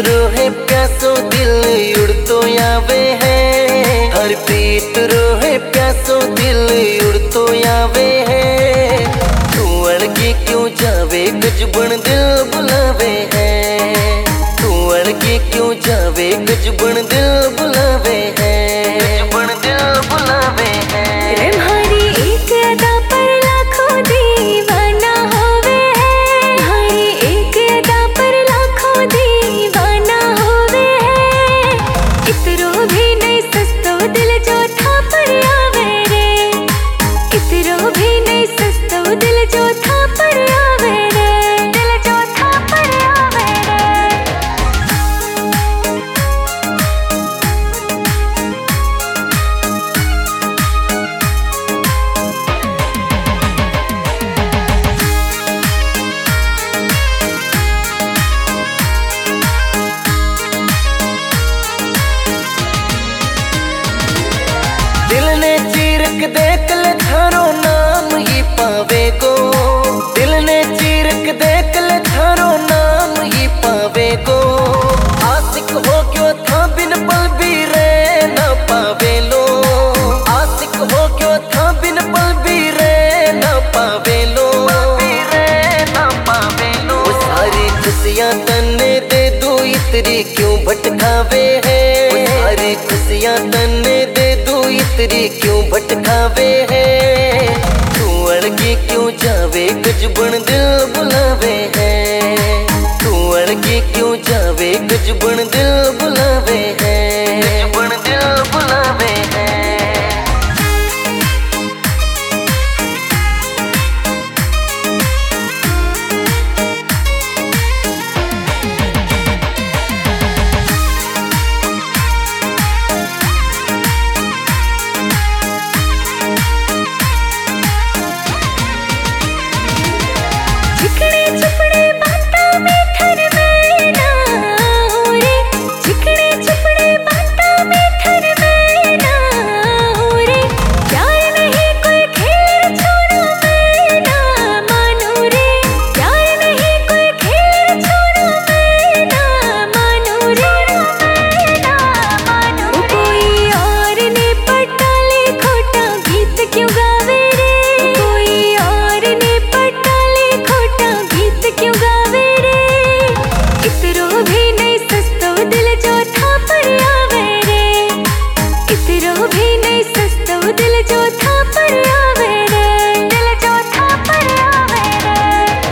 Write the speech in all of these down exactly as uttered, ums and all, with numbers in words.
रोहे प्यासो दिल उड़ तो आवे है। हर प्रीत रोहे प्यासो दिल उड़ तो आवे है। तू अड़के क्यों जावे गजबन दिल बुलावे है। तू अड़के क्यों जावे गजबन दिल बुलावे है। गजबन दिल बुलावे है। हमारी एक अदा पर लाखों दीवाना होवे है। हमारी एक अदा पर लाखों दीवाना होवे है। इतरो भी नहीं सस्तो दिल जो था पर आवे रे। इतरो भी नहीं सस्तो दिल जो था पर आवे रे। दिल जो था पर आवे रे। दिल ने चीरक देख ले थारो नाम ही पावे गो। दिल ने चीरक देख ले थारो नाम ही पावे गो। आशिक हो क्यों था बिन पल भी रह ना पावे लो। आशिक हो क्यों था बिन पल भी रह ना पावे लो। ना पावे लो। वो सारी खुशियां तन्ने दे दो इतरी क्यों भटकावे है। वो सारी खुशियां तन्ने दे दो इतरी क्यों भटकावे है। तू अड़के क्यों जावे गजबन दिल बुलावे है। तू अड़के क्यों जावे गजबन दिल बुलावे है। गजबन दिल बुलावे है। चिकने चुपड़े बातों में ठर में ना हो रे। चिकने चुपड़े बातों में ठर में ना हो रे। प्यार नहीं कोई खेल छोड़ो मैं ना मानो रे। प्यार नहीं कोई खेल छोड़ो मैं ना मानो रे। मैं ना मानो रे। कोई और ने पटाले खोटा गीत क्यों गावे रे। कोई और ने पटाले खोटा गीत क्यों गावे रे। इतरो भी नहीं सस्तो दिल जो था पर आवे रे। इतरो भी नहीं सस्तो दिल जो था पर आवे रे। दिल जो था पर आवे रे।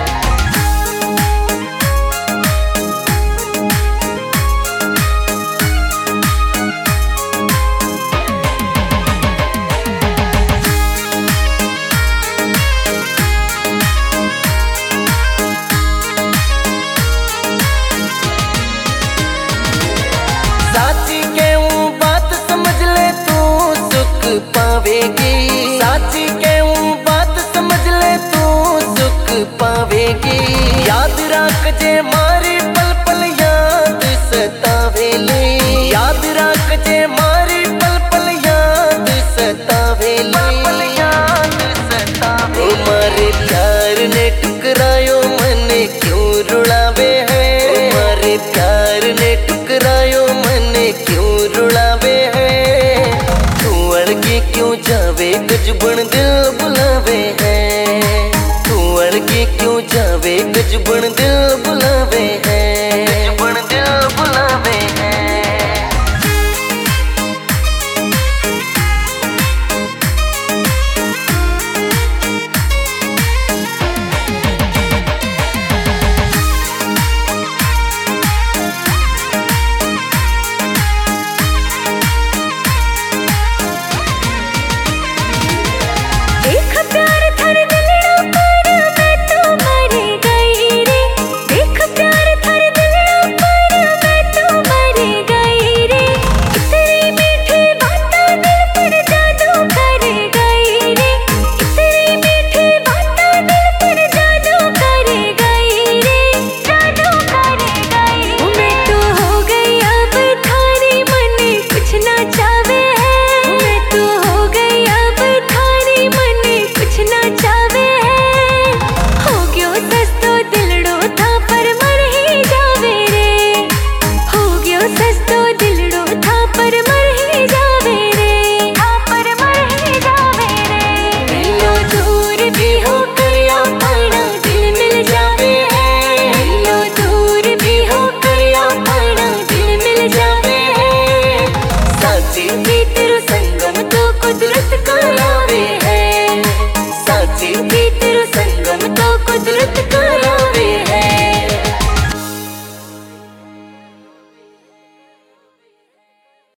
साची कहूँ बात समझ ले तू सुख पावेगी। साची कहूँ बात समझ ले तू सुख पावेगी। याद रख जे मारी पल पल याद सतावेली। याद रख जे मारी पल पल याद सतावेली। पल याद सतावेली। मारे प्यार ने टुकरायो मन क्यों रुलावे है। मारे प्यार ने टुकरायो मन क्यों रुलावे है। तू अड़के क्यों जावे गजबन दिल बुलावे है। तू अड़के क्यों जावे गजबन दिल बुलावे